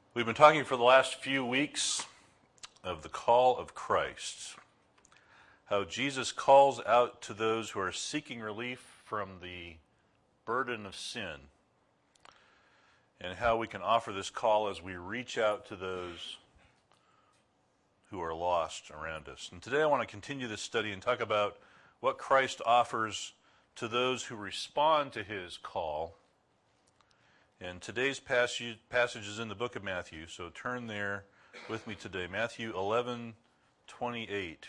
We've been talking for the last few weeks of the call of Christ, how Jesus calls out to those who are seeking relief from the burden of sin, and how we can offer this call as we reach out to those who are lost around us. And today I want to continue this study and talk about what Christ offers to those who respond to his call. And today's passage is in the book of Matthew, so turn there with me today. Matthew 11:28.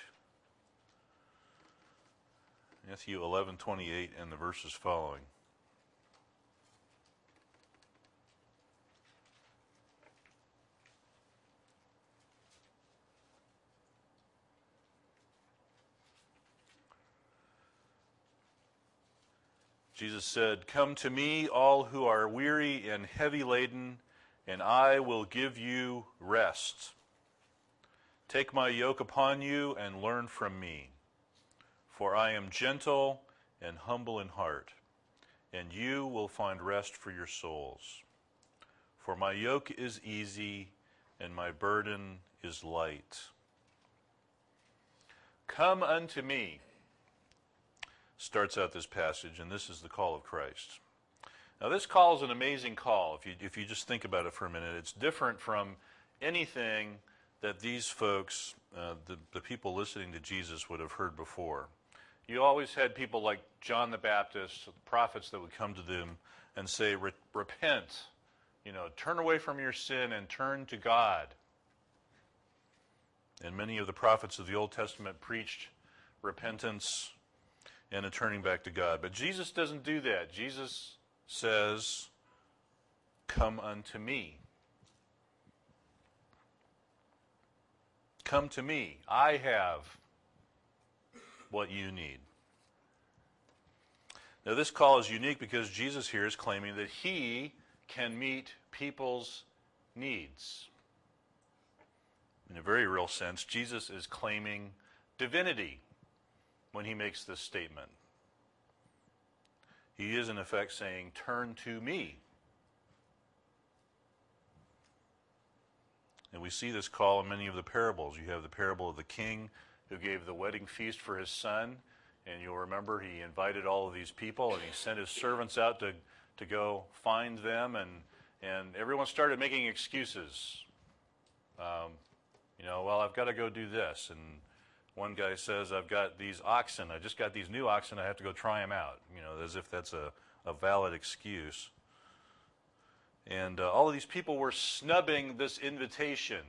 Matthew 11:28 and the verses following. Jesus said, "Come to me, all who are weary and heavy laden, and I will give you rest. Take my yoke upon you and learn from me, for I am gentle and humble in heart, and you will find rest for your souls. For my yoke is easy and my burden is light." Come unto me starts out this passage, and this is the call of Christ. Now, this call is an amazing call. If you just think about it for a minute, it's different from anything that these folks, the people listening to Jesus, would have heard before. You always had people like John the Baptist, the prophets that would come to them and say, repent, turn away from your sin and turn to God. And many of the prophets of the Old Testament preached repentance and a turning back to God. But Jesus doesn't do that. Jesus says, "Come unto me." Come to me. I have what you need. Now, this call is unique because Jesus here is claiming that he can meet people's needs. In a very real sense, Jesus is claiming divinity when he makes this statement. He is in effect saying, "Turn to me." And we see this call in many of the parables. You have the parable of the king who gave the wedding feast for his son, and you'll remember he invited all of these people and he sent his servants out to go find them, and everyone started making excuses. Well, I've got to go do this, and one guy says, "I've got these oxen. I just got these new oxen. I have to go try them out." As if that's a valid excuse. And all of these people were snubbing this invitation.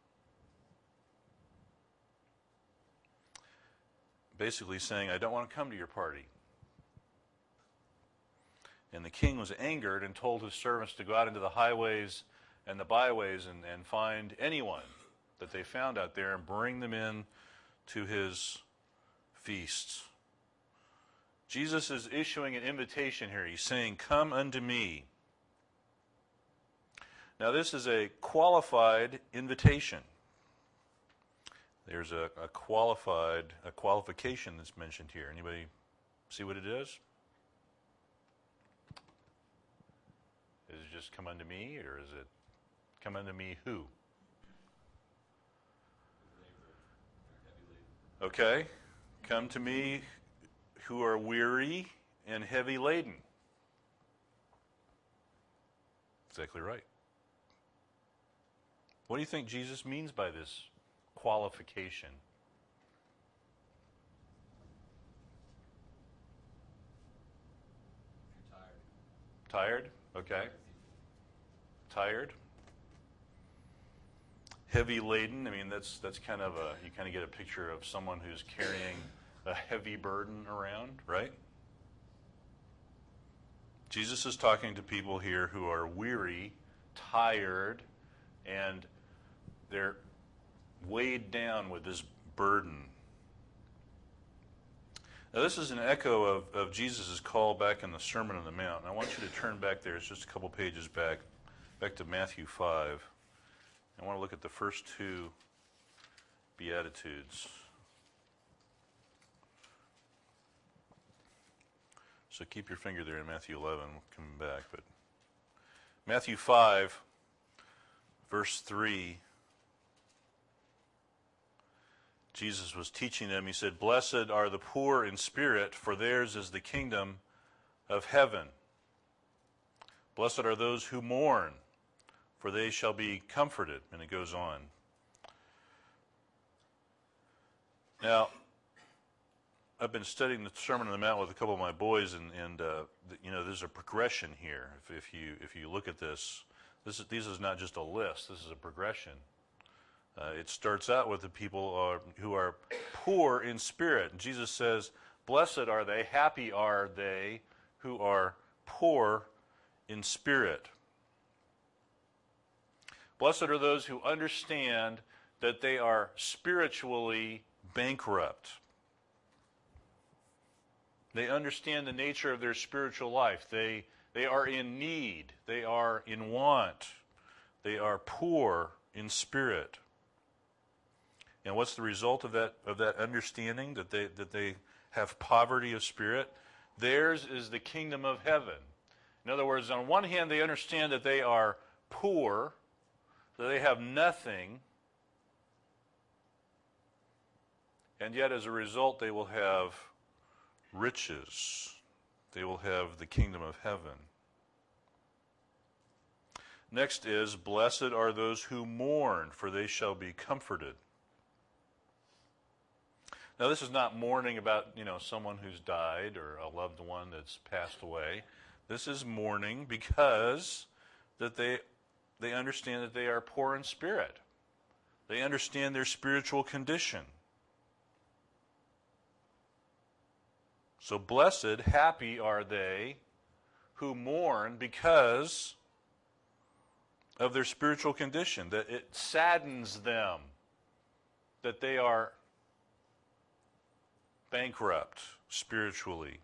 Basically saying, "I don't want to come to your party." And the king was angered and told his servants to go out into the highways and the byways and find anyone that they found out there and bring them in to his feasts. Jesus is issuing an invitation here. He's saying, "Come unto me." Now, this is a qualified invitation. There's a qualification that's mentioned here. Anybody see what it is? Is it just "come unto me," or is it "come unto me" who? Okay, "Come to me who are weary and heavy laden." Exactly right. What do you think Jesus means by this qualification? Tired? Okay. Tired. Heavy laden. That's kind of you kind of get a picture of someone who's carrying a heavy burden around, right? Jesus is talking to people here who are weary, tired, and they're weighed down with this burden. Now, this is an echo of Jesus' call back in the Sermon on the Mount. And I want you to turn back there. It's just a couple pages back to Matthew 5. I want to look at the first two Beatitudes. So keep your finger there in Matthew 11. We'll come back. But Matthew 5, verse 3, Jesus was teaching them. He said, "Blessed are the poor in spirit, for theirs is the kingdom of heaven. Blessed are those who mourn, for they shall be comforted." And it goes on. Now, I've been studying the Sermon on the Mount with a couple of my boys, and there's a progression here. If you look at this, this is not just a list. This is a progression. It starts out with the people who are poor in spirit. And Jesus says, "Blessed are they, happy are they who are poor in spirit." Blessed are those who understand that they are spiritually bankrupt. They understand the nature of their spiritual life. They are in need. They are in want. They are poor in spirit. And what's the result of that understanding, that they have poverty of spirit? Theirs is the kingdom of heaven. In other words, on one hand, they understand that they are poor, that they have nothing, and yet as a result they will have riches. They will have the kingdom of heaven. Next is, "Blessed are those who mourn, for they shall be comforted." Now, this is not mourning about, someone who's died or a loved one that's passed away. This is mourning because that they understand that they are poor in spirit. They understand their spiritual condition. So blessed, happy are they who mourn because of their spiritual condition, that it saddens them that they are bankrupt spiritually.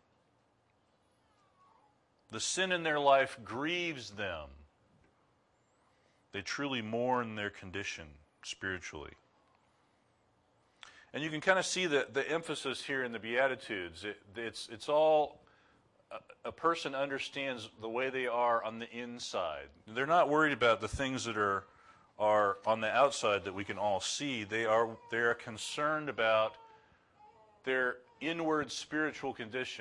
The sin in their life grieves them. They truly mourn their condition spiritually. And you can kind of see the emphasis here in the Beatitudes. It's all, a person understands the way they are on the inside. They're not worried about the things that are on the outside that we can all see. They are concerned about their inward spiritual condition.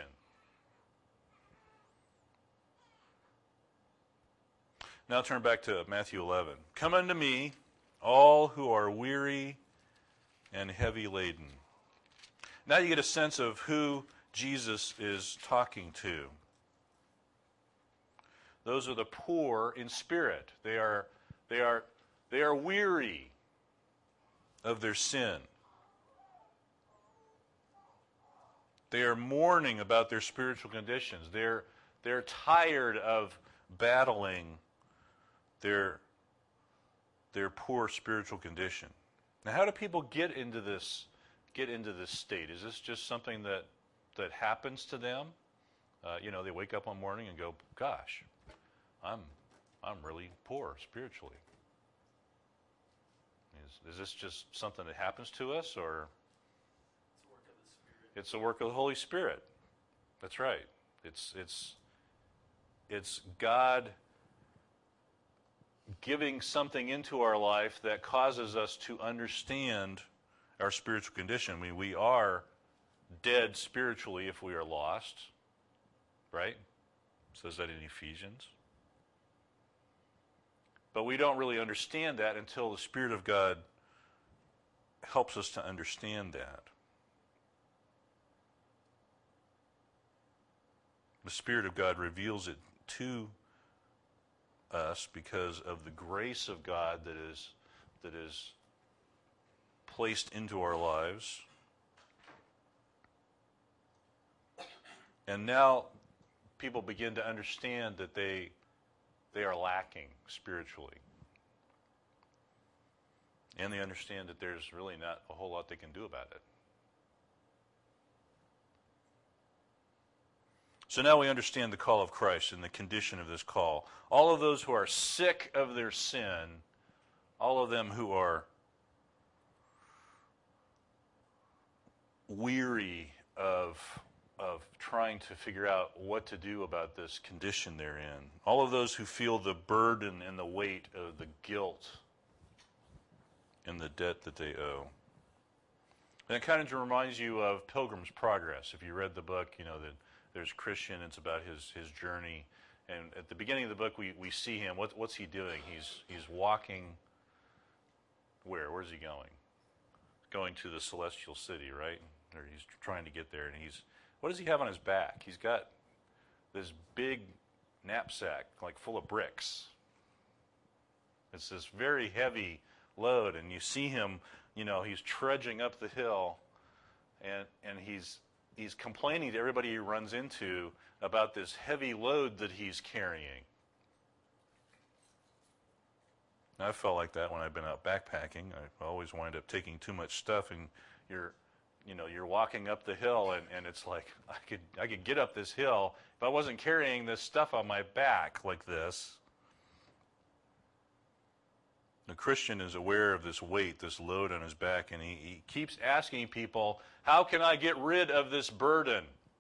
Now turn back to Matthew 11. "Come unto me, all who are weary and heavy laden." Now you get a sense of who Jesus is talking to. Those are the poor in spirit. They are weary of their sin. They are mourning about their spiritual conditions. They're tired of battling their poor spiritual condition. Now, how do people get into this state? Is this just something that happens to them? They wake up one morning and go, "Gosh, I'm really poor spiritually." Is this just something that happens to us, or? It's the work of the Holy Spirit. That's right. It's God giving something into our life that causes us to understand our spiritual condition. I mean, we are dead spiritually if we are lost, right? It says that in Ephesians. But we don't really understand that until the Spirit of God helps us to understand that. The Spirit of God reveals it to us because of the grace of God that is placed into our lives. And now people begin to understand that they are lacking spiritually. And they understand that there's really not a whole lot they can do about it. So now we understand the call of Christ and the condition of this call. All of those who are sick of their sin, all of them who are weary of trying to figure out what to do about this condition they're in, all of those who feel the burden and the weight of the guilt in the debt that they owe. And it kind of reminds you of Pilgrim's Progress. If you read the book, you know that there's Christian. It's about his journey. And at the beginning of the book, we see him. What's he doing? He's walking. Where's he going? Going to the celestial city, right? Or he's trying to get there. And what does he have on his back? He's got this big knapsack, like full of bricks. It's this very heavy load, and you see him, you know, he's trudging up the hill, and he's complaining to everybody he runs into about this heavy load that he's carrying. I felt like that when I've been out backpacking. I always wind up taking too much stuff, and you're walking up the hill, and it's like I could get up this hill if I wasn't carrying this stuff on my back like this. The Christian is aware of this weight, this load on his back, and he keeps asking people, how can I get rid of this burden?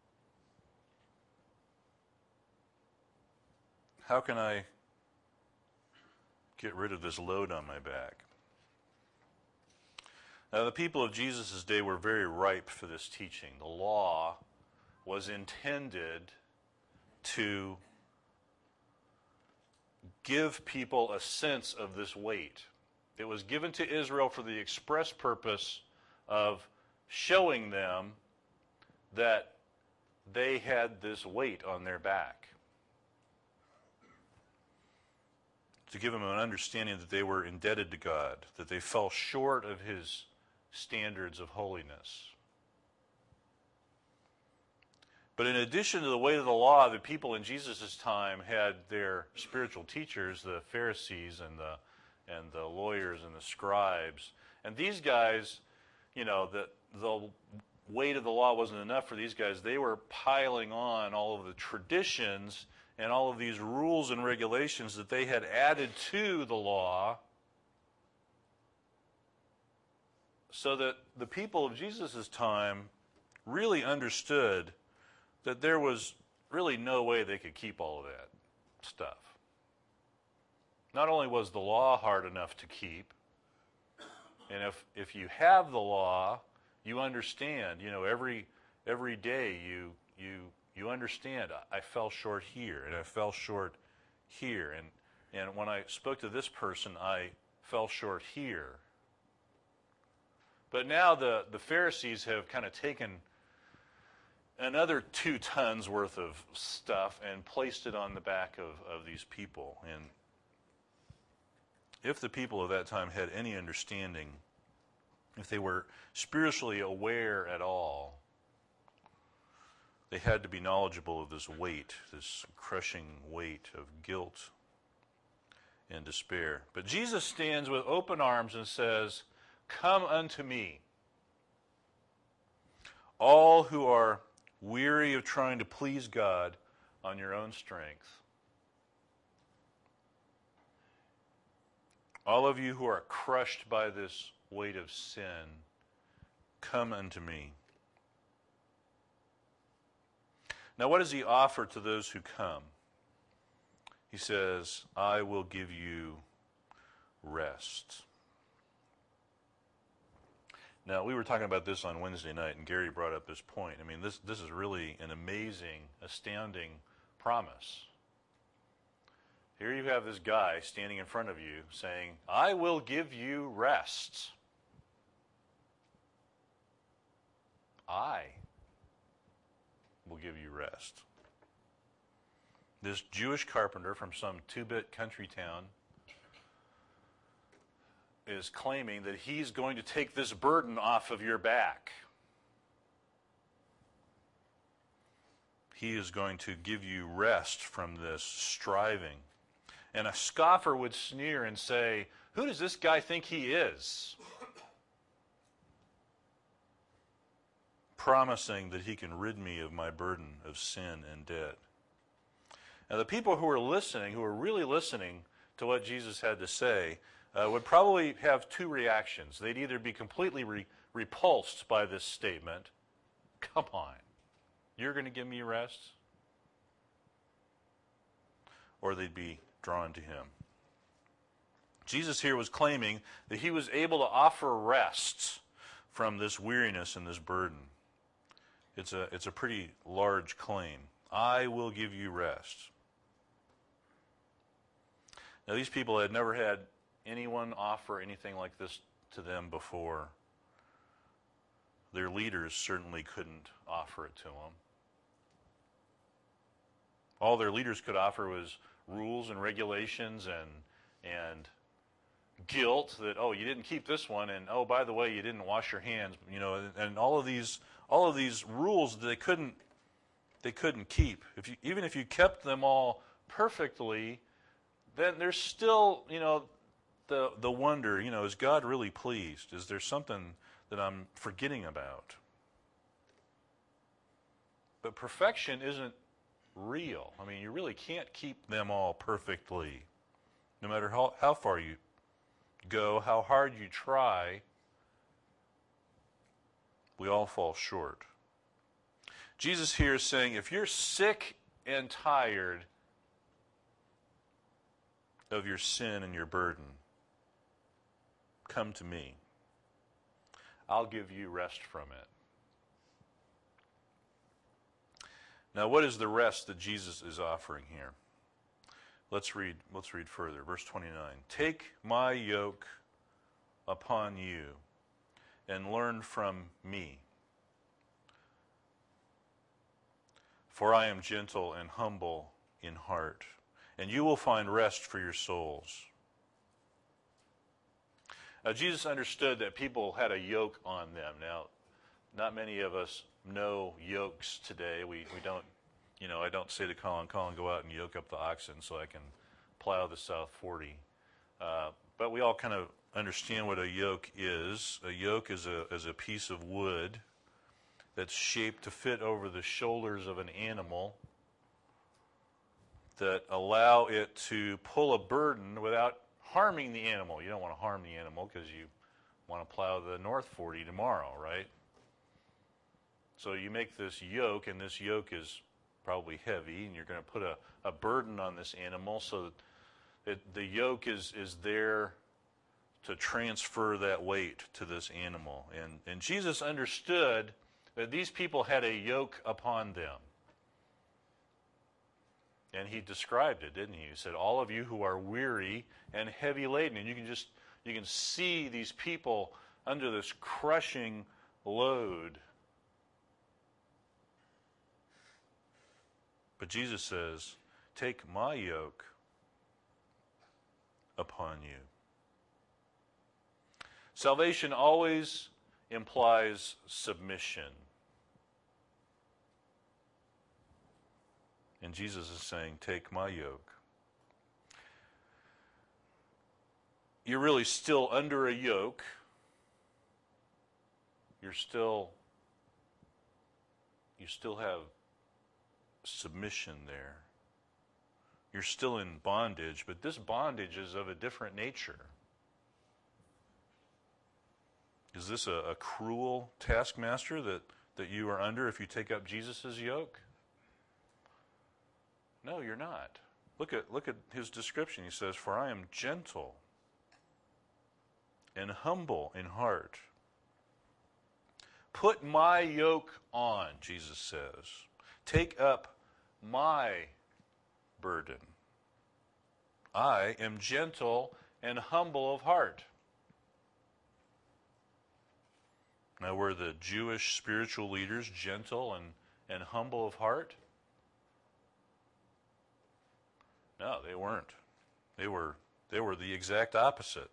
How can I get rid of this load on my back? Now, the people of Jesus' day were very ripe for this teaching. The law was intended to give people a sense of this weight. It was given to Israel for the express purpose of showing them that they had this weight on their back. To give them an understanding that they were indebted to God, that they fell short of His standards of holiness. But in addition to the weight of the law, the people in Jesus' time had their spiritual teachers, the Pharisees and the lawyers and the scribes. And these guys, you know, the weight of the law wasn't enough for these guys. They were piling on all of the traditions and all of these rules and regulations that they had added to the law, so that the people of Jesus' time really understood that there was really no way they could keep all of that stuff. Not only was the law hard enough to keep, and if you have the law, you understand, you know, every day you understand, I fell short here, and I fell short here, and when I spoke to this person, I fell short here. But now the Pharisees have kind of taken another 2 tons worth of stuff and placed it on the back of these people. And if the people of that time had any understanding, if they were spiritually aware at all, they had to be knowledgeable of this weight, this crushing weight of guilt and despair. But Jesus stands with open arms and says, "Come unto me, all who are weary of trying to please God on your own strength. All of you who are crushed by this weight of sin, come unto me." Now, what does he offer to those who come? He says, "I will give you rest." Now, we were talking about this on Wednesday night, and Gary brought up this point. I mean, this is really an amazing, astounding promise. Here you have this guy standing in front of you saying, "I will give you rest." I will give you rest. This Jewish carpenter from some 2-bit country town is claiming that he's going to take this burden off of your back. He is going to give you rest from this striving. And a scoffer would sneer and say, "Who does this guy think he is?" Promising that he can rid me of my burden of sin and debt. Now, the people who are listening, who are really listening to what Jesus had to say, would probably have 2 reactions. They'd either be completely repulsed by this statement, "Come on, you're going to give me rest?" Or they'd be drawn to him. Jesus here was claiming that he was able to offer rest from this weariness and this burden. It's a pretty large claim. I will give you rest. Now, these people had never had anyone offer anything like this to them before. Their leaders certainly couldn't offer it to them. All their leaders could offer was rules and regulations and guilt that, oh, you didn't keep this one, and oh, by the way, you didn't wash your hands, and all of these rules that they couldn't keep. Even if you kept them all perfectly, then there's still, the wonder, is God really pleased? Is there something that I'm forgetting about? But perfection isn't real. I mean, you really can't keep them all perfectly. No matter how far you go, how hard you try, we all fall short. Jesus here is saying, if you're sick and tired of your sin and your burden, come to me. I'll give you rest from it. Now, what is the rest that Jesus is offering here? Let's read further. Verse 29. Take my yoke upon you and learn from me. For I am gentle and humble in heart, and you will find rest for your souls. Now, Jesus understood that people had a yoke on them. Now, not many of us know yokes today. We don't, I don't say to Colin, go out and yoke up the oxen so I can plow the South 40. But we all kind of understand what a yoke is. A yoke is a piece of wood that's shaped to fit over the shoulders of an animal that allow it to pull a burden without harming the animal. You don't want to harm the animal because you want to plow the North 40 tomorrow, right? So you make this yoke, and this yoke is probably heavy, and you're going to put a burden on this animal so that the yoke is there to transfer that weight to this animal. And Jesus understood that these people had a yoke upon them. And he described it, didn't he? He said, all of you who are weary and heavy laden. And you can see these people under this crushing load. But Jesus says, take my yoke upon you. Salvation always implies submission. And Jesus is saying, take my yoke. You're really still under a yoke. You still have submission there. You're still in bondage, but this bondage is of a different nature. Is this a cruel taskmaster that you are under if you take up Jesus' yoke? No, you're not. Look at his description. He says, for I am gentle and humble in heart. Put my yoke on, Jesus says. Take up my burden. I am gentle and humble of heart. Now, were the Jewish spiritual leaders gentle and humble of heart? No, they weren't. They were the exact opposite.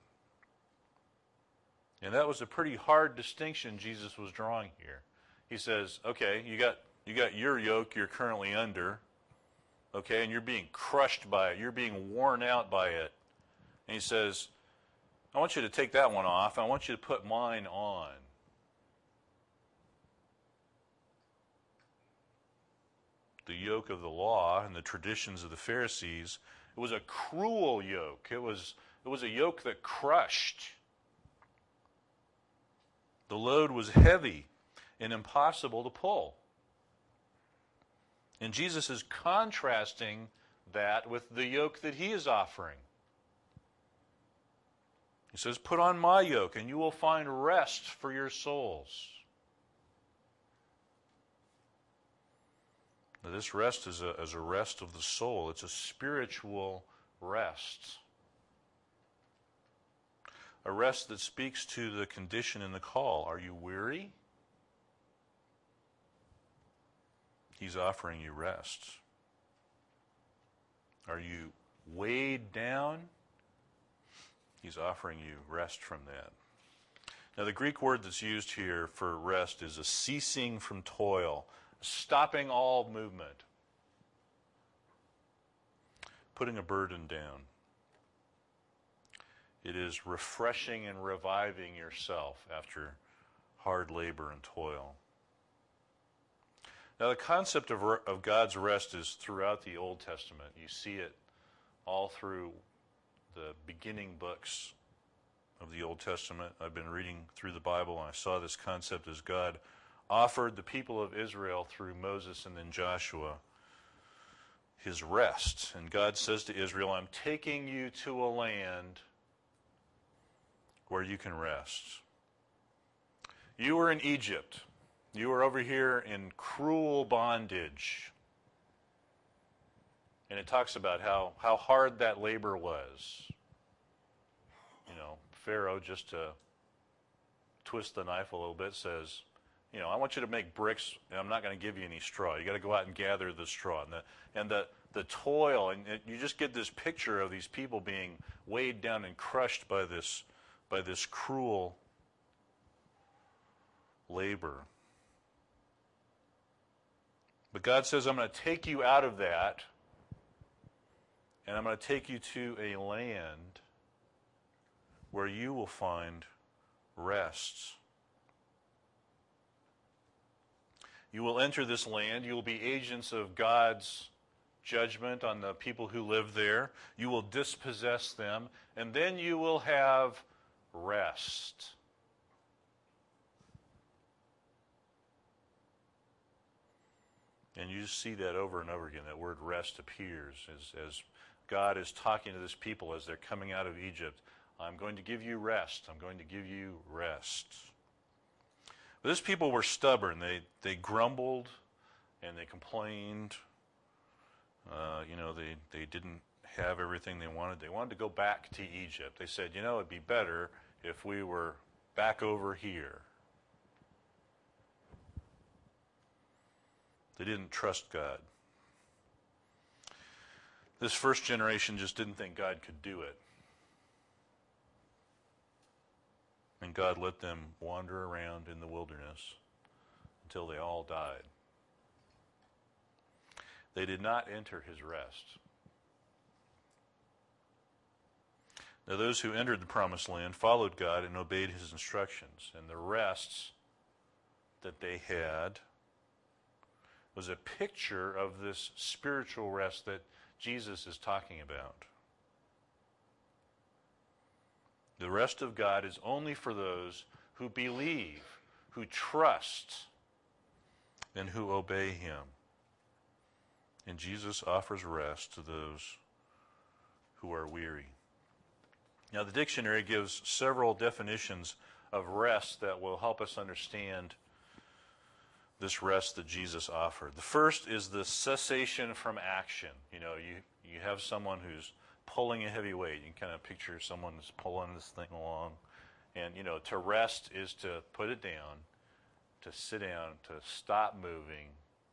And that was a pretty hard distinction Jesus was drawing here. He says, okay, you got your yoke you're currently under, okay, and you're being crushed by it. You're being worn out by it. And he says, I want you to take that one off. I want you to put mine on. The yoke of the law and the traditions of the Pharisees, it was a cruel yoke. It was a yoke that crushed. The load was heavy and impossible to pull. And Jesus is contrasting that with the yoke that he is offering. He says, put on my yoke and you will find rest for your souls. Now, this rest is a rest of the soul. It's a spiritual rest. A rest that speaks to the condition in the call. Are you weary? He's offering you rest. Are you weighed down? He's offering you rest from that. Now, the Greek word that's used here for rest is a ceasing from toil, stopping all movement, putting a burden down. It is refreshing and reviving yourself after hard labor and toil. Now, the concept of God's rest is throughout the Old Testament. You see it all through the beginning books of the Old Testament. I've been reading through the Bible, and I saw this concept as God offered the people of Israel through Moses and then Joshua his rest. And God says to Israel, I'm taking you to a land where you can rest. You were in Egypt. You were over here in cruel bondage. And it talks about how hard that labor was. You know, Pharaoh, just to twist the knife a little bit, says, you know, I want you to make bricks, and I'm not going to give you any straw. You got to go out and gather the straw. And the toil, and you just get this picture of these people being weighed down and crushed by this cruel labor. But God says, I'm going to take you out of that, and I'm going to take you to a land where you will find rest. You will enter this land. You will be agents of God's judgment on the people who live there. You will dispossess them, and then you will have rest. And you just see that over and over again. That word rest appears as God is talking to this people as they're coming out of Egypt. I'm going to give you rest. I'm going to give you rest. But these people were stubborn. They grumbled and they complained. They didn't have everything they wanted. They wanted to go back to Egypt. They said, it'd be better if we were back over here. They didn't trust God. This first generation just didn't think God could do it. And God let them wander around in the wilderness until they all died. They did not enter his rest. Now, those who entered the promised land followed God and obeyed his instructions. And the rest that they had was a picture of this spiritual rest that Jesus is talking about. The rest of God is only for those who believe, who trust, and who obey him. And Jesus offers rest to those who are weary. Now, the dictionary gives several definitions of rest that will help us understand this rest that Jesus offered. The first is the cessation from action. You have someone who's pulling a heavy weight. You can kind of picture someone that's pulling this thing along. And, to rest is to put it down, to sit down, to stop moving,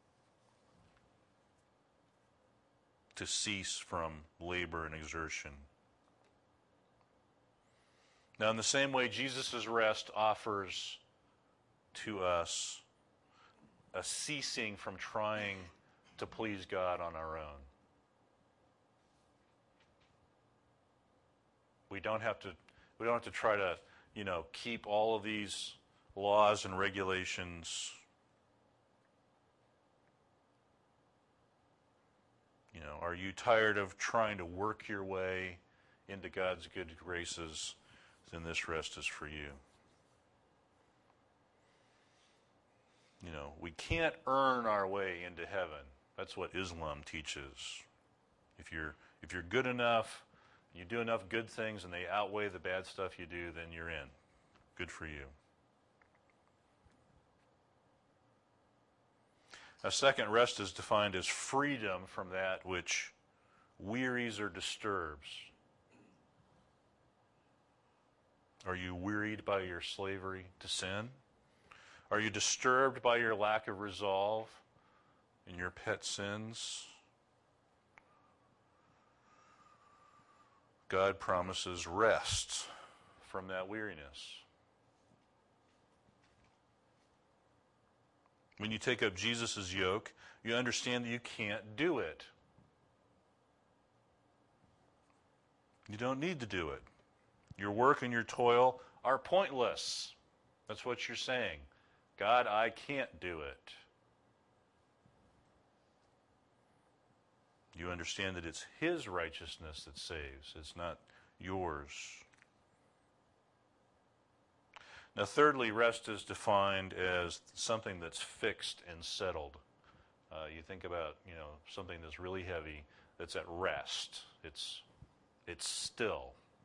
to cease from labor and exertion. Now, in the same way, Jesus' rest offers to us a ceasing from trying to please God on our own. We don't have to try to, keep all of these laws and regulations. Are you tired of trying to work your way into God's good graces? Then this rest is for you. We can't earn our way into heaven. That's what Islam teaches. If you're good enough, You do enough good things and they outweigh the bad stuff you do, then you're in. Good for you. A second, rest is defined as freedom from that which wearies or disturbs. Are you wearied by your slavery to sin? Are you disturbed by your lack of resolve in your pet sins? God promises rest from that weariness. When you take up Jesus' yoke, you understand that you can't do it. You don't need to do it. Your work and your toil are pointless. That's what you're saying. God, I can't do it. You understand that it's His righteousness that saves. It's not yours. Now, thirdly, rest is defined as something that's fixed and settled. You think about, something that's really heavy that's at rest. It's still.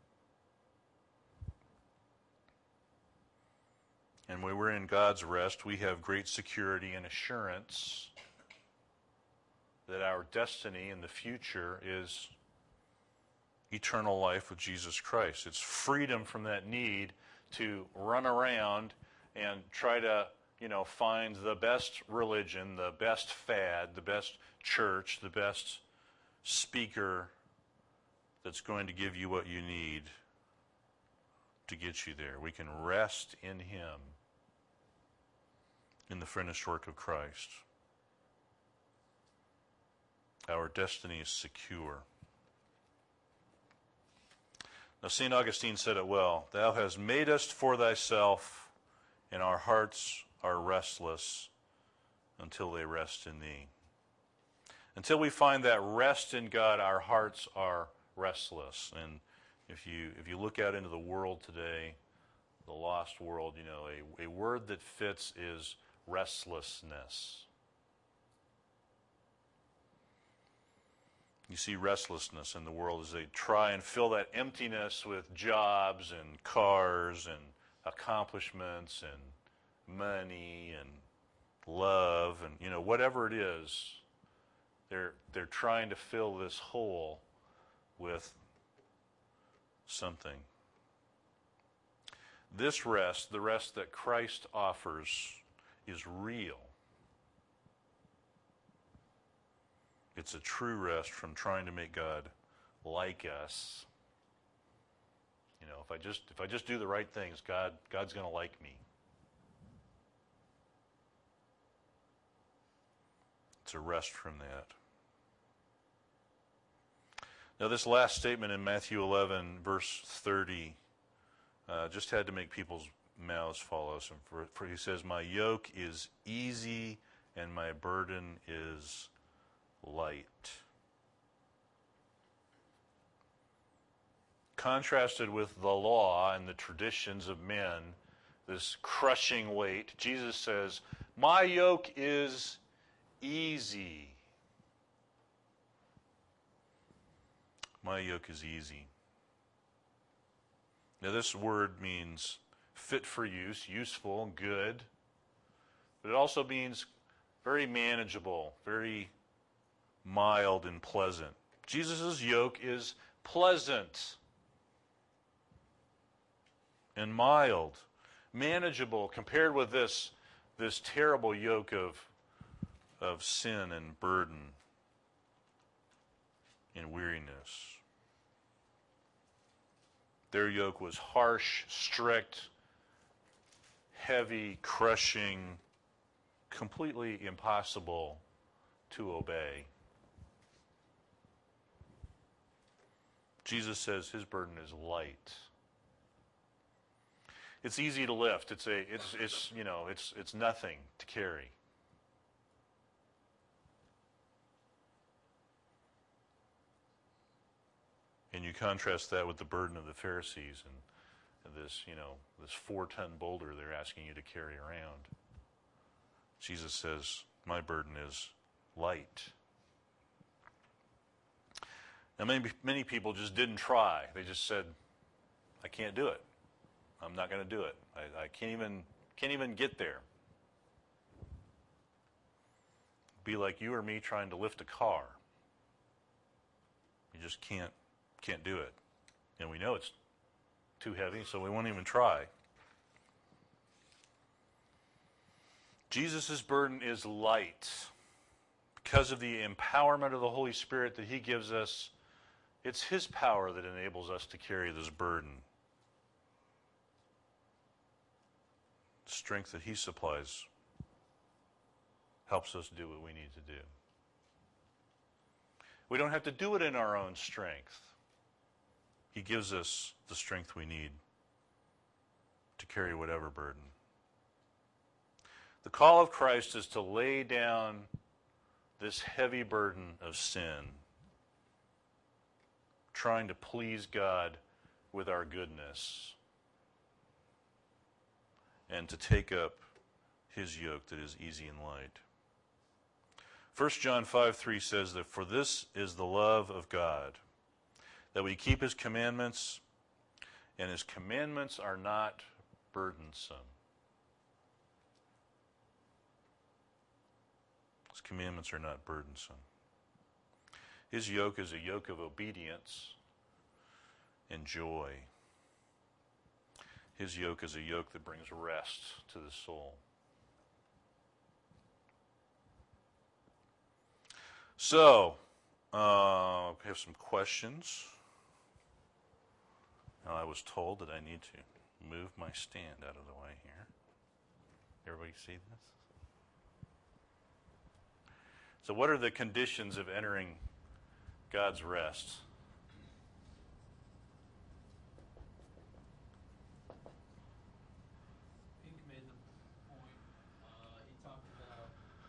And when we're in God's rest, we have great security and assurance that our destiny in the future is eternal life with Jesus Christ. It's freedom from that need to run around and try to, find the best religion, the best fad, the best church, the best speaker that's going to give you what you need to get you there. We can rest in Him, in the finished work of Christ. Our destiny is secure. Now, St. Augustine said it well. Thou hast made us for thyself, and our hearts are restless until they rest in thee. Until we find that rest in God, our hearts are restless. And if you look out into the world today, the lost world, a word that fits is restlessness. You see restlessness in the world as they try and fill that emptiness with jobs and cars and accomplishments and money and love and whatever it is. They're trying to fill this hole with something. This rest, the rest that Christ offers, is real. It's a true rest from trying to make God like us. If I just do the right things, God's going to like me. It's a rest from that. Now, this last statement in Matthew 11, verse 30, just had to make people's mouths fall open. For he says, "My yoke is easy and my burden is light." Contrasted with the law and the traditions of men, this crushing weight, Jesus says, "My yoke is easy." My yoke is easy. Now, this word means fit for use, useful, good, but it also means very manageable, very mild and pleasant. Jesus' yoke is pleasant and mild, manageable compared with this terrible yoke of sin and burden and weariness. Their yoke was harsh, strict, heavy, crushing, completely impossible to obey. Jesus says his burden is light. It's easy to lift. It's nothing to carry. And you contrast that with the burden of the Pharisees and this 4-ton boulder they're asking you to carry around. Jesus says, my burden is light. And many people just didn't try. They just said, I can't do it. I'm not going to do it. I can't even get there. Be like you or me trying to lift a car. You just can't do it. And we know it's too heavy, so we won't even try. Jesus' burden is light. Because of the empowerment of the Holy Spirit that he gives us, it's his power that enables us to carry this burden. The strength that he supplies helps us do what we need to do. We don't have to do it in our own strength. He gives us the strength we need to carry whatever burden. The call of Christ is to lay down this heavy burden of sin, trying to please God with our goodness, and to take up his yoke that is easy and light. 1 John 5:3 says that for this is the love of God, that we keep his commandments, and his commandments are not burdensome. His commandments are not burdensome. His yoke is a yoke of obedience and joy. His yoke is a yoke that brings rest to the soul. So, I have some questions. Now, I was told that I need to move my stand out of the way here. Everybody see this? So what are the conditions of entering God's rest? Pink made the point. He talked about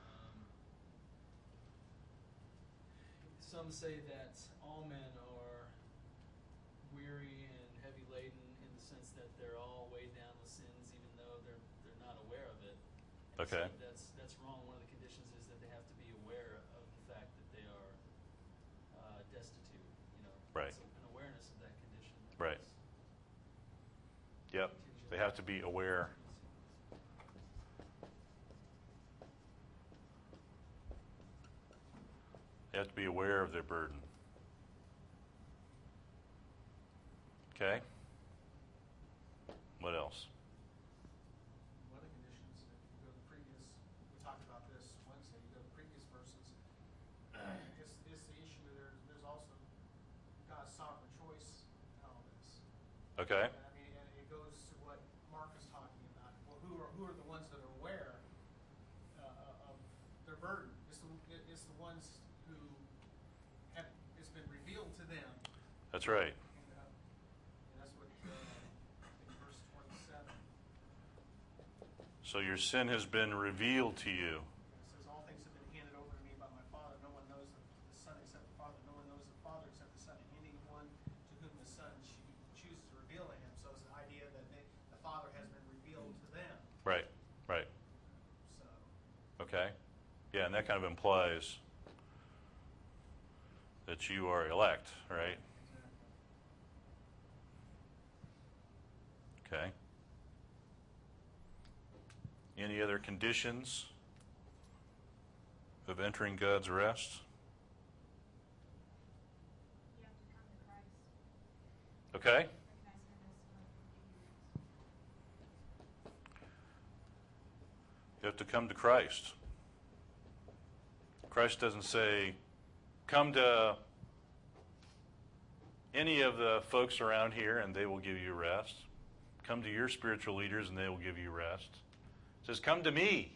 some say that all men are weary and heavy laden in the sense that they're all weighed down with sins, even though they're not aware of it. And Okay. so that's wrong. One of the conditions is that they have to be aware of the fact that they are destitute. Right. So an awareness of that condition. Right. Yep. They have to be aware. They have to be aware of their burden. Okay? What else? One of the conditions, if you go to the previous, we talked about this Wednesday, you go to the previous verses, is the issue there's also God's sovereign choice in all this. Okay. And I mean, and it goes to what Mark was talking about. Well, who are the ones that are aware of their burden? It's the ones who have, it's been revealed to them. That's right. And that's what in verse 27. So your sin has been revealed to you. It says, all things have been handed over to me by my Father. No one knows the Son except the Father. No one knows the Father except the Son. And anyone to whom the Son chooses to reveal to him. So it's the idea that the Father has been revealed to them. Right. Right. So Okay. Yeah, and that kind of implies that you are elect, right? Okay. Any other conditions of entering God's rest? You have to come to Christ. Okay. Recognize him as You have to come to Christ. Christ doesn't say, come to any of the folks around here and they will give you rest. Come to your spiritual leaders and they will give you rest. It says, come to me.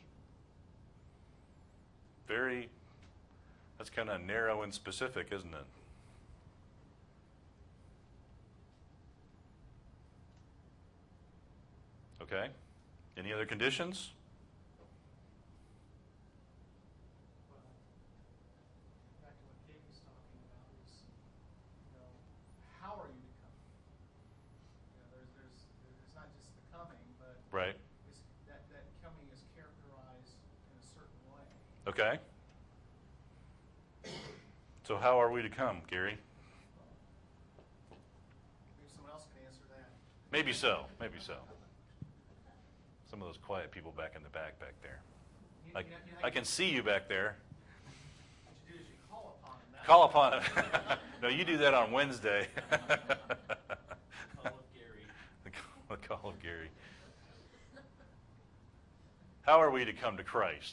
That's kind of narrow and specific, isn't it? Okay. Any other conditions? well, back to what Kate was talking about is, how are you to come? There's not just the coming, but Right. that coming is characterized in a certain way. Okay. So how are we to come, Gary? Maybe so. Maybe so. Some of those quiet people back in the back there. I can see you back there. What you do is you call upon them. That's Call upon him. No, you do that on Wednesday. Call of Gary. The call of Gary. How are we to come to Christ?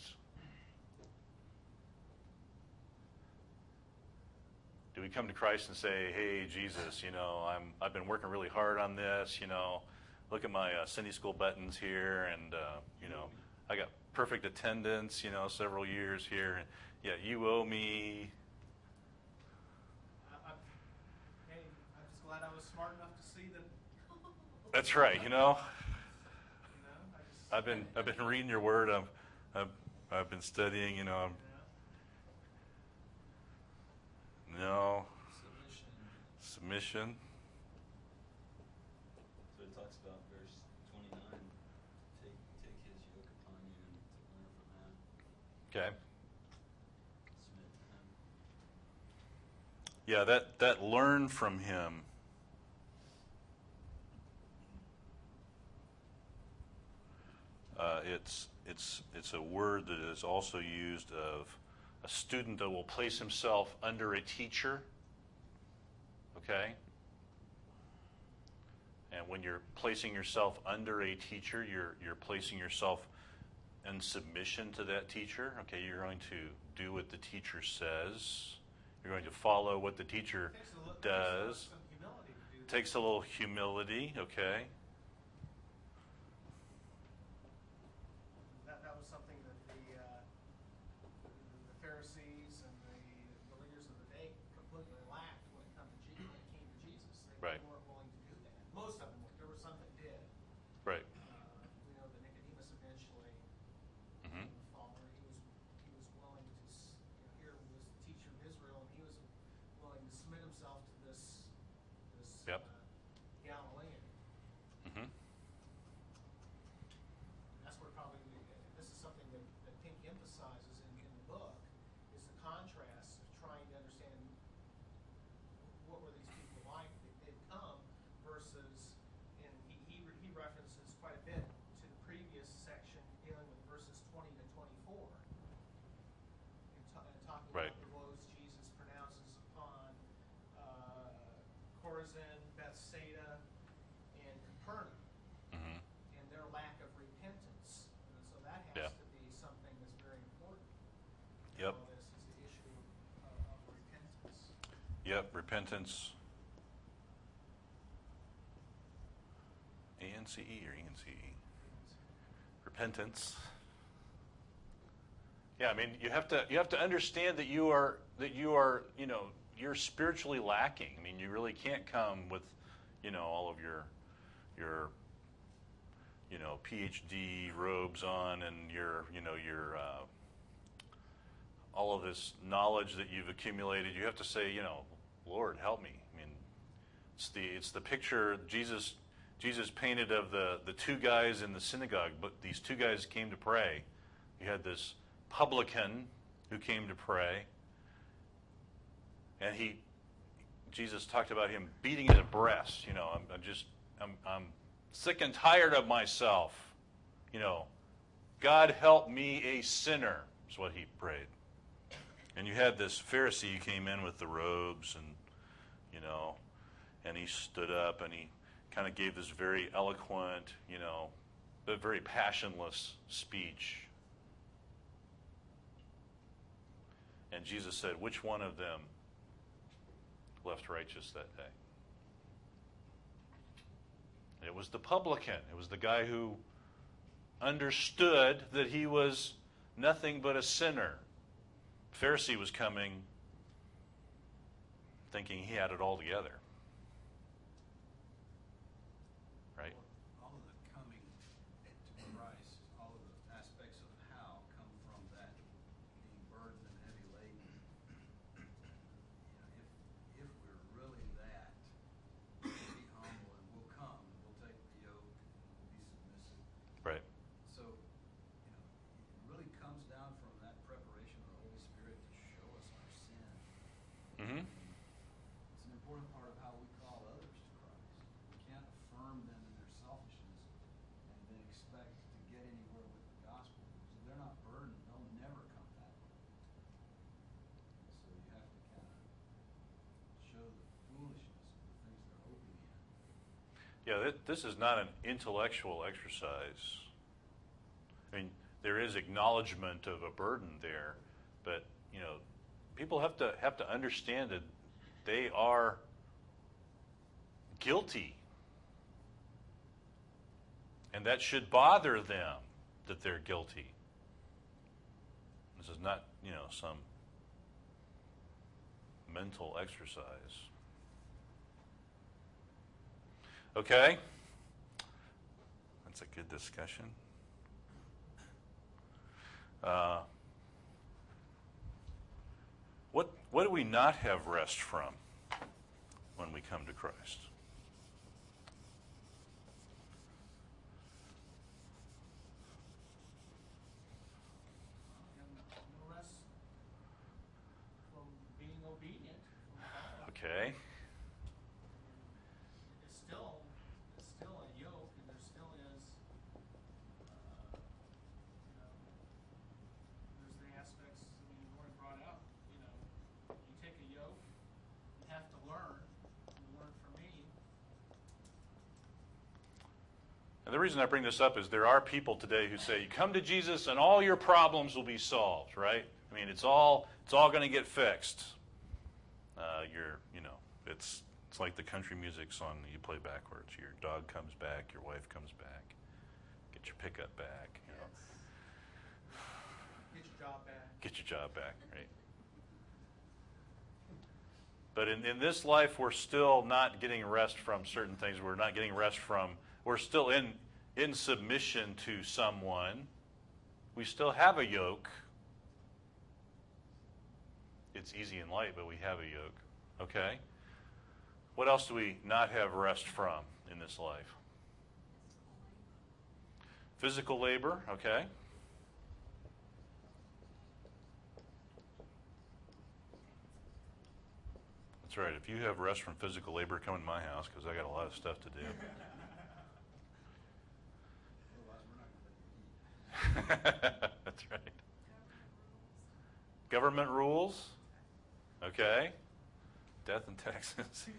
Do we come to Christ and say, "Hey, Jesus, I've been working really hard on this. Look at my Sunday school buttons here, and I got perfect attendance. Several years here. And, yeah, you owe me." Hey, I'm just glad I was smart enough to see that. That's right. I just, I've been reading your word. I've been studying. No submission. So it talks about verse 29, take his yoke upon you and to learn from that. Okay. Submit to him. Yeah, that learn from him. It's a word that is also used of a student that will place himself under a teacher. Okay? And when you're placing yourself under a teacher, you're placing yourself in submission to that teacher. Okay, you're going to do what the teacher says. You're going to follow what the teacher does. some humility to do that. Takes a little humility, okay? That was something that the Pharisees and the leaders of the day completely lacked when it came to Jesus. They Right. weren't willing to do that. Most of them weren't. There were some that did. Right. We know that Nicodemus eventually, Mm-hmm. the father, he was willing to, here was the teacher of Israel, and he was willing to submit himself to this Yep. Galilean. Mm-hmm. That's where probably, this is something that Pink emphasizes in the book, is the contrast of trying to understand what were these people like that they'd come versus, and he references quite a bit to the previous section dealing with verses 20 to 24. And talking Right. about the woes Jesus pronounces upon Chorazin, Bethsaida, and Capernaum. Mm-hmm. And their lack of repentance. And so that has Yeah. to be something that's very important. Yep. All this is the issue of repentance. Yep, repentance. ANCE or ENCE? Repentance. Yeah, I mean, you have to understand that you are you're spiritually lacking. I mean, you really can't come with all of your PhD robes on and your all of this knowledge that you've accumulated. You have to say, Lord, help me. I mean, it's the picture Jesus painted of the two guys in the synagogue, but these two guys came to pray. You had this publican who came to pray, and Jesus talked about him beating his breast. I'm sick and tired of myself. God help me, a sinner, is what he prayed. And you had this Pharisee who came in with the robes, and and he stood up and he kind of gave this very eloquent, but very passionless speech. And Jesus said, which one of them left righteous that day? It was the publican. It was the guy who understood that he was nothing but a sinner. The Pharisee was coming thinking he had it all together. Right? All of the coming to Christ, all of the aspects of how come from that being burdened and heavy laden. If we're really that, we'll be humble and we'll come and we'll take the yoke and we'll be submissive. Right. So, it really comes down from that preparation of the Holy Spirit to show us our sin. Mm-hmm. It's an important part of Yeah, this is not an intellectual exercise. I mean, there is acknowledgement of a burden there, but people have to understand that they are guilty, and that should bother them that they're guilty. This is not some mental exercise. Okay, that's a good discussion. What do we not have rest from when we come to Christ? No rest from being obedient. Okay. It's still a yoke, and there still is, there's the aspects. I mean, you've already brought out. You take a yoke, you have to learn. You learn from me. And the reason I bring this up is there are people today who say, you come to Jesus and all your problems will be solved, right? I mean, it's all going to get fixed. It's like the country music song that you play backwards. Your dog comes back, your wife comes back, get your pickup back, Get your job back. Get your job back, right? But in this life, we're still not getting rest from certain things. We're not getting rest from, we're still in submission to someone. We still have a yoke. It's easy and light, but we have a yoke. Okay? What else do we not have rest from in this life? Physical labor, okay? That's right. If you have rest from physical labor, come in my house because I got a lot of stuff to do. Otherwise, we're not going to let you eat. That's right. Government rules, okay? Death and taxes.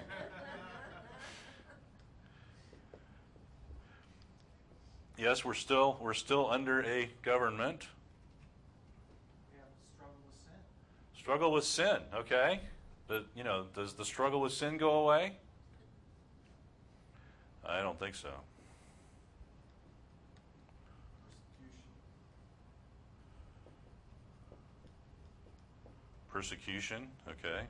Yes, we're still under a government. We have to struggle with sin. Struggle with sin, okay? But, does the struggle with sin go away? I don't think so. Persecution, okay.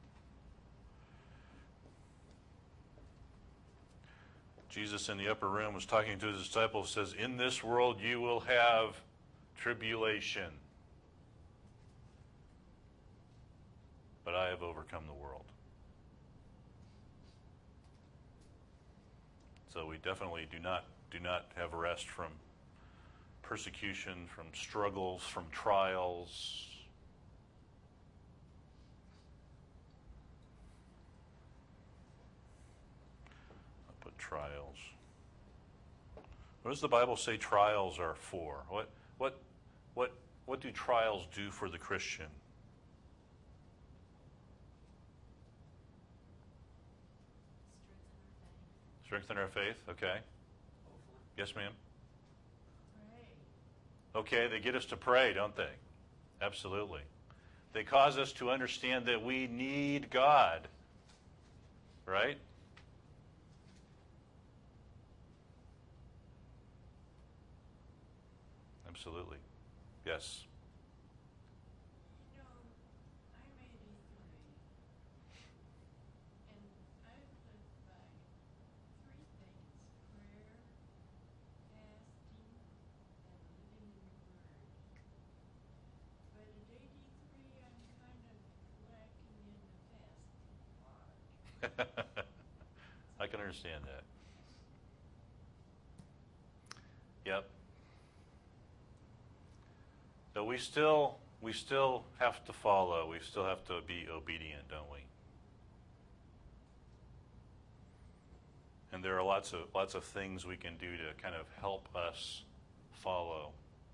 Jesus in the upper room was talking to his disciples, says, in this world you will have tribulation, but I have overcome the world. So we definitely do not have rest from persecution, from struggles, from trials. Trials. What does the Bible say trials are for? What do trials do for the Christian? Strengthen our faith, okay. Yes, ma'am? Pray. Okay, they get us to pray, don't they? Absolutely. They cause us to understand that we need God, right? Absolutely. Yes. I'm 83, and I've lived by three things: prayer, fasting, and living in the Word. But at 83, I'm kind of lacking in the fasting part. I can understand that. Yep. So we still have to follow. We still have to be obedient, don't we? And there are lots of things we can do to kind of help us follow.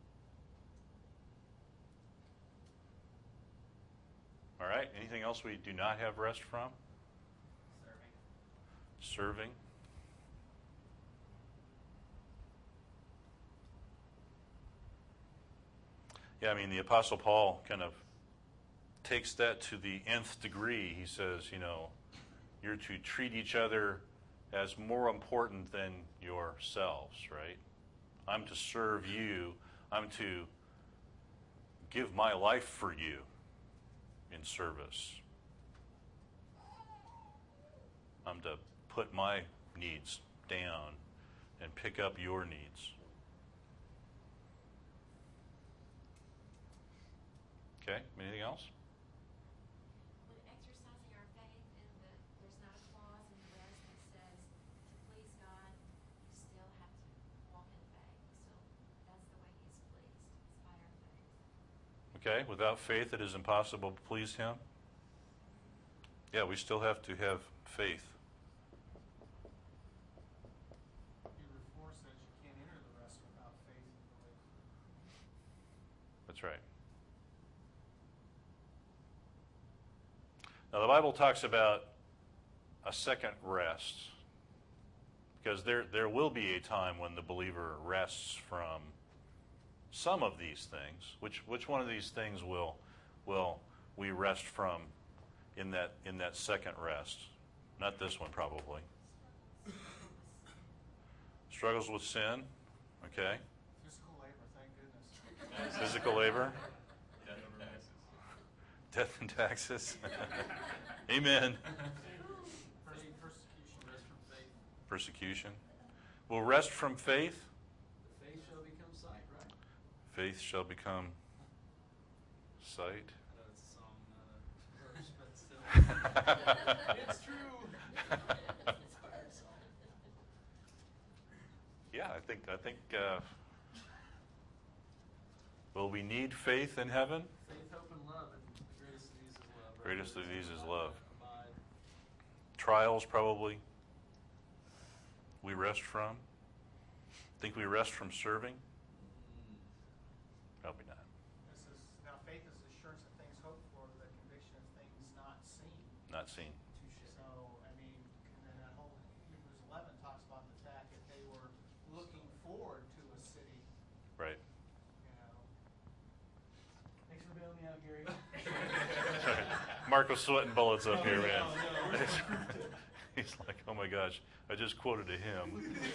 All right. Anything else we do not have rest from? Serving. Serving. Yeah, I mean, the Apostle Paul kind of takes that to the nth degree. He says, you're to treat each other as more important than yourselves, right? I'm to serve you. I'm to give my life for you in service. I'm to put my needs down and pick up your needs. Okay, anything else? When exercising our faith, there's not a clause in the rest that says to please God, you still have to walk in faith. So that's the way He's pleased, is by our faith. Okay, without faith it is impossible to please Him. Yeah, we still have to have faith. Hebrews 4 says you can't enter the rest without faith and belief. That's right. Now the Bible talks about a second rest, because there will be a time when the believer rests from some of these things. Which one of these things will we rest from in that second rest? Not this one, probably. Struggles with sin, okay. Physical labor, thank goodness. Physical labor. Death and taxes. Death and taxes. Amen. Persecution, rest from faith. Persecution. Will rest from faith. The faith shall become sight, right? Faith shall become sight. I know it's a song, not a verse, but still. It's true. Yeah, I think. Will we need faith in heaven? Faith, hope, and love, and the greatest of these is love. Right? Greatest of these is love. Abide. Trials, probably. We rest from. Think we rest from serving? Probably not. This is, now faith is assurance of things hoped for, the conviction of things not seen. Not seen. So, I mean, and then that whole Hebrews 11 talks about the fact that they were looking forward to a city, Right. you know. Thanks for bailing me out, Gary. Mark was sweating bullets up here, man. No. He's like, oh my gosh, I just quoted a hymn. I think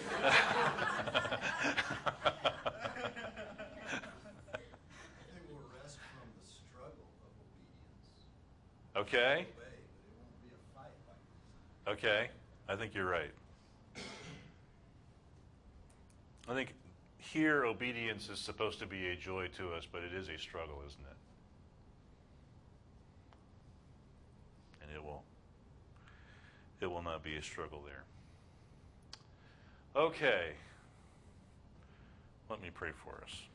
we'll rest from the struggle of obedience. Okay. Obey, but it won't be a fight like this. Okay. I think you're right. I think here obedience is supposed to be a joy to us, but it is a struggle, isn't it? And it will not be a struggle there. Okay. Let me pray for us.